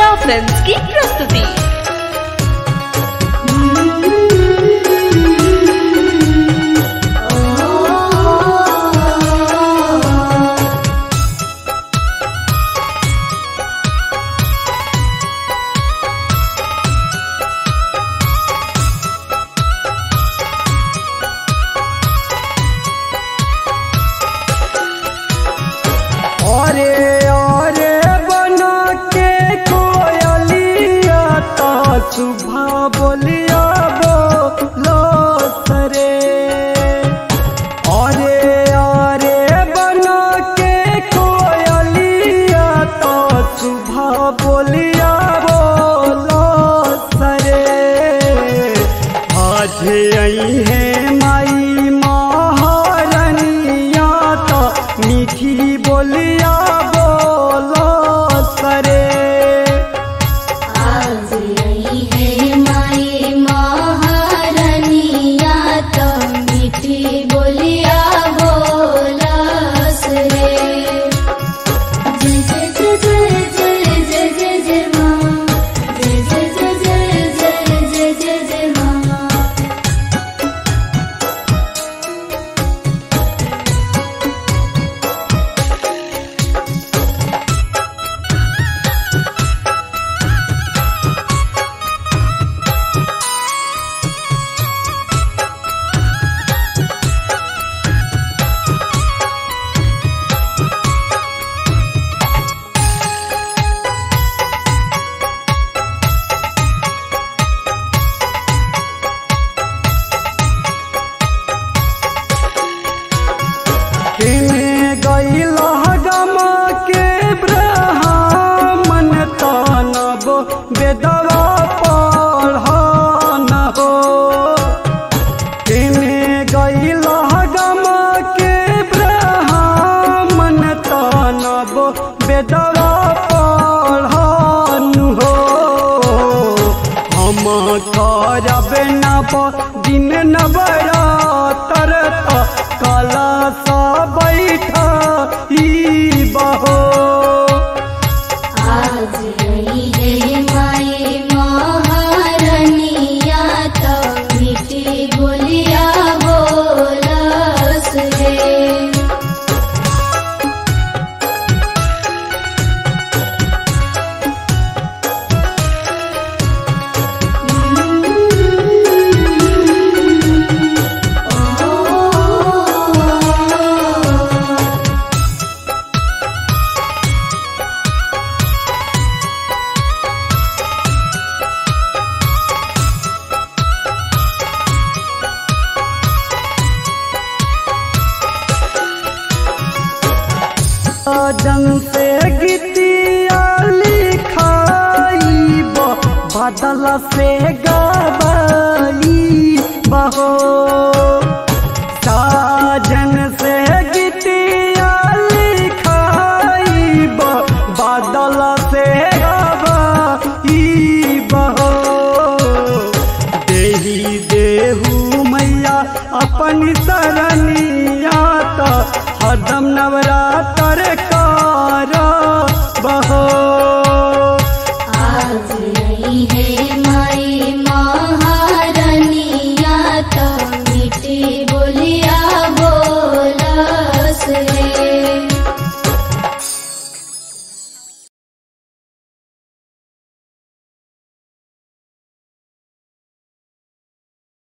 Shweta films की प्रस्तुति। सुबह बोलिया बोलो सरे अरे बना के कोयलिया तो सुबह बोलिया बोलो सरे आज आई है माई महारानिया तो मीठी बोलिया बोलो सरे बेदवा पढ़ाना हो तेने गईल गमा के ब्राह्मण तनब बेदवा पढ़ानु हो हम करब नब दिन नवरातर कला सा बैठा ई बहो जन से गीतिया लिखाई बदल से गवाई बहो साजन से गीतिया लिखाई बदल से गवाई बहो देही देहू मैया अपनी सरनिया तो हरदम नवरात्र